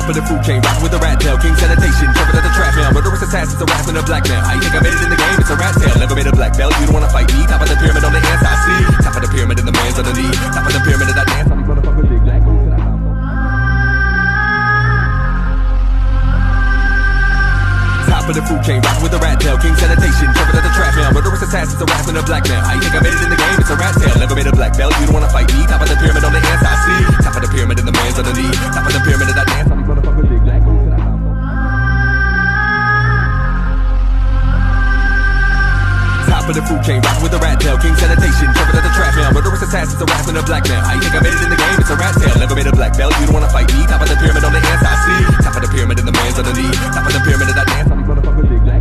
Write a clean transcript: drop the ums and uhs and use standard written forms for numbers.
of the food chain, rockin' with the rat tail, king sanitation, jumping at the trap mail, murderous assassins, harassing a black man. How you think I made it in the game? It's a rat tail, never made a black belt. You don't wanna fight me. Top of the pyramid on the anti-C, top of the pyramid and the man's underneath, top of the pyramid and I dance. I'm gonna fuck with big black goes to the house. Top of the food chain, rockin' with the rat tail, king sanitation, jumping at the trap mail, murderous assassins, harassing a black man. How you think I made it in the game? It's a rat tail, never made a black belt. You don't wanna fight me. Top of the pyramid on the anti-C, top of the pyramid and the man's underneath, top of the pyramid and I dance. I'm gonna fuck with big black goes to the house. Top of the food chain, rockin' with the rat tail, king sanitation, jumping at the trap mail, murderous assassins, harassing a black man. How you think I made it in the game? It's a rat tail, never made a black belt. You don't wanna fight me. Top of the pyramid on the anti-C, top of the pyramid and the man's underneath, top of the pyramid and I dance. I'm gonna fuck with big black.